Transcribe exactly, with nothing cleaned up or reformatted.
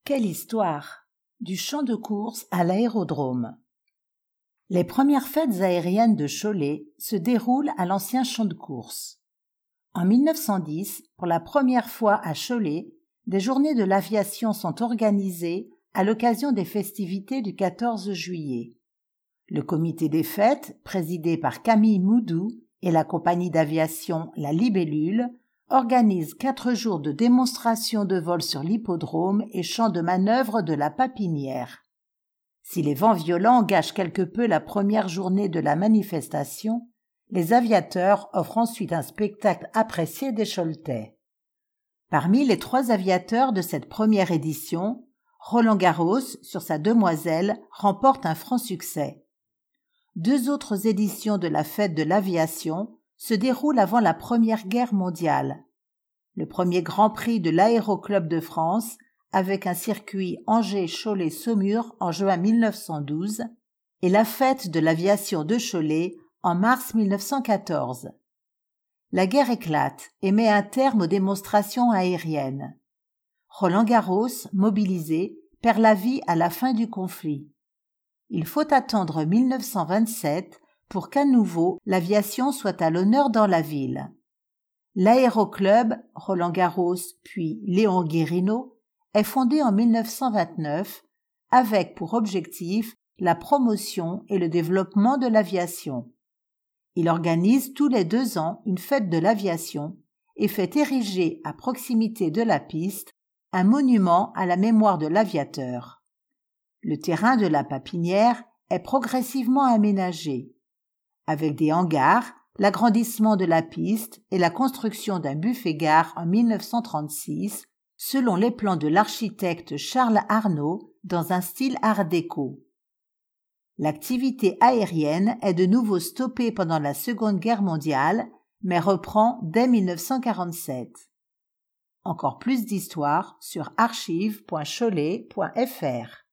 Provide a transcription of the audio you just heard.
Quelle histoire! Du champ de course à l'aérodrome. Les premières fêtes aériennes de Cholet se déroulent à l'ancien champ de course. En mille neuf cent dix, pour la première fois à Cholet, des journées de l'aviation sont organisées à l'occasion des festivités du quatorze juillet. Le comité des fêtes, présidé par Camille Moudou, et la compagnie d'aviation La Libellule, organise quatre jours de démonstration de vol sur l'hippodrome et champ de manœuvre de la Papinière. Si les vents violents gâchent quelque peu la première journée de la manifestation, les aviateurs offrent ensuite un spectacle apprécié des Choletais. Parmi les trois aviateurs de cette première édition, Roland Garros, sur sa Demoiselle, remporte un franc succès. Deux autres éditions de la fête de l'aviation se déroulent avant la Première Guerre mondiale. Le premier Grand Prix de l'Aéroclub de France, avec un circuit Angers-Cholet-Saumur en juin mille neuf cent douze, et la fête de l'aviation de Cholet en mars mille neuf cent quatorze. La guerre éclate et met un terme aux démonstrations aériennes. Roland Garros, mobilisé, perd la vie à la fin du conflit. Il faut attendre mille neuf cent vingt-sept pour qu'à nouveau l'aviation soit à l'honneur dans la ville. L'Aéroclub, Roland Garros puis Léon Guérino, est fondé en mille neuf cent vingt-neuf avec pour objectif la promotion et le développement de l'aviation. Il organise tous les deux ans une fête de l'aviation et fait ériger à proximité de la piste un monument à la mémoire de l'aviateur. Le terrain de la Papinière est progressivement aménagé, avec des hangars, l'agrandissement de la piste et la construction d'un buffet-gare en mille neuf cent trente-six, selon les plans de l'architecte Charles Arnault, dans un style art déco. L'activité aérienne est de nouveau stoppée pendant la Seconde Guerre mondiale, mais reprend dès mille neuf cent quarante-sept. Encore plus d'histoire sur archives point cholet point f r.